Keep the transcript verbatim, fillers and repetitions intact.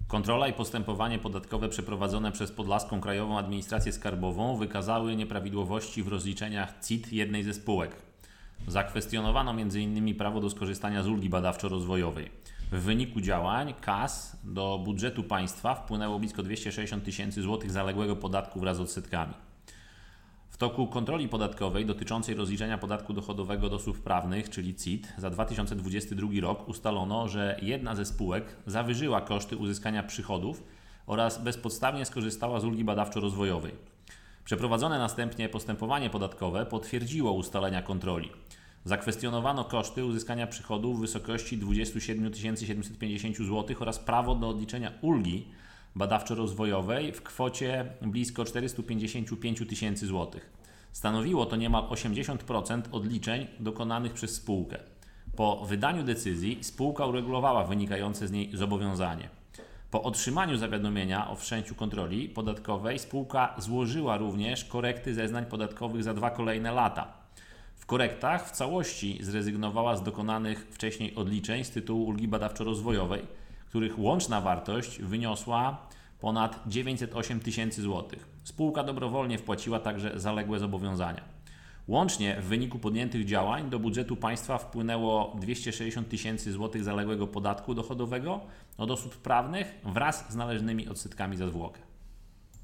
Kontrola i postępowanie podatkowe przeprowadzone przez Podlaską Krajową Administrację Skarbową wykazały nieprawidłowości w rozliczeniach C I T jednej ze spółek. Zakwestionowano między innymi prawo do skorzystania z ulgi badawczo-rozwojowej. W wyniku działań K A S do budżetu państwa wpłynęło blisko dwieście sześćdziesiąt tysięcy złotych zaległego podatku wraz z odsetkami. W toku kontroli podatkowej dotyczącej rozliczenia podatku dochodowego od osób prawnych, czyli C I T, za dwa tysiące dwudziesty drugi rok ustalono, że jedna ze spółek zawyżyła koszty uzyskania przychodów oraz bezpodstawnie skorzystała z ulgi badawczo-rozwojowej. Przeprowadzone następnie postępowanie podatkowe potwierdziło ustalenia kontroli. Zakwestionowano koszty uzyskania przychodów w wysokości dwadzieścia siedem tysięcy siedemset pięćdziesiąt złotych oraz prawo do odliczenia ulgi badawczo-rozwojowej w kwocie blisko czterysta pięćdziesiąt pięć tysięcy złotych. Stanowiło to niemal osiemdziesiąt procent odliczeń dokonanych przez spółkę. Po wydaniu decyzji spółka uregulowała wynikające z niej zobowiązanie. Po otrzymaniu zawiadomienia o wszczęciu kontroli podatkowej spółka złożyła również korekty zeznań podatkowych za dwa kolejne lata. W korektach w całości zrezygnowała z dokonanych wcześniej odliczeń z tytułu ulgi badawczo-rozwojowej, których łączna wartość wyniosła ponad dziewięćset osiem tysięcy złotych. Spółka dobrowolnie wpłaciła także zaległe zobowiązania. Łącznie w wyniku podjętych działań do budżetu państwa wpłynęło dwieście sześćdziesiąt tysięcy złotych zaległego podatku dochodowego od osób prawnych wraz z należnymi odsetkami za zwłokę.